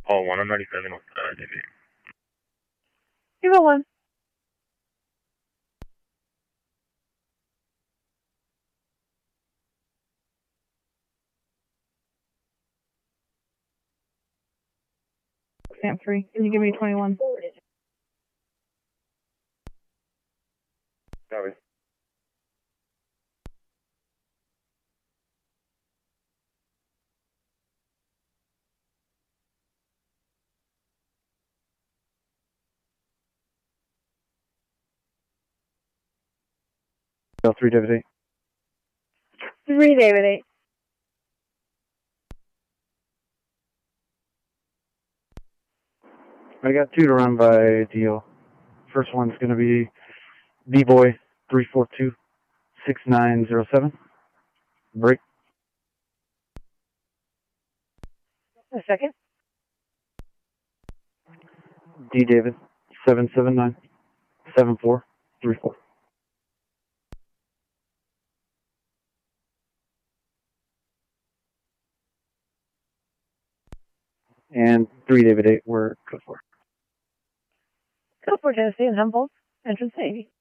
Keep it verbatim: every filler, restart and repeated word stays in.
Oh, one on ninety-seven, uh, David. Zero one. Stamp three. Can you give me twenty-one? Copy. L three, David eight. Three, David eight. I got two to run by deal. First one's going to be B-Boy three four two six nine zero seven. Break. A second. D David seven seven nine seven four three four. And three David eight, we're code four. Code four, Tennessee and Humboldt. Entrance Navy.